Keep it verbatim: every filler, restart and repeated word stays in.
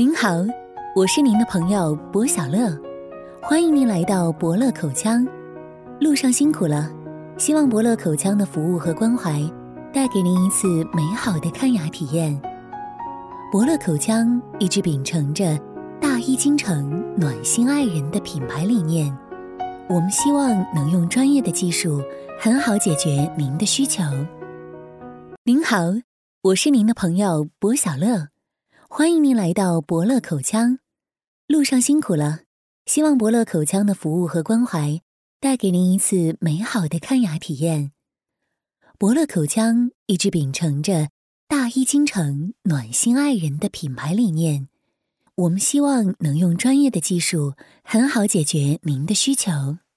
您好，我是您的朋友博小乐，欢迎您来到博乐口腔。路上辛苦了，希望博乐口腔的服务和关怀带给您一次美好的看牙体验。博乐口腔一直秉承着大医精诚、暖心爱人的品牌理念，我们希望能用专业的技术很好解决您的需求。您好，我是您的朋友博小乐，欢迎您来到博乐口腔。路上辛苦了，希望博乐口腔的服务和关怀带给您一次美好的看牙体验。博乐口腔一直秉承着大医精诚、暖心爱人的品牌理念，我们希望能用专业的技术很好解决您的需求。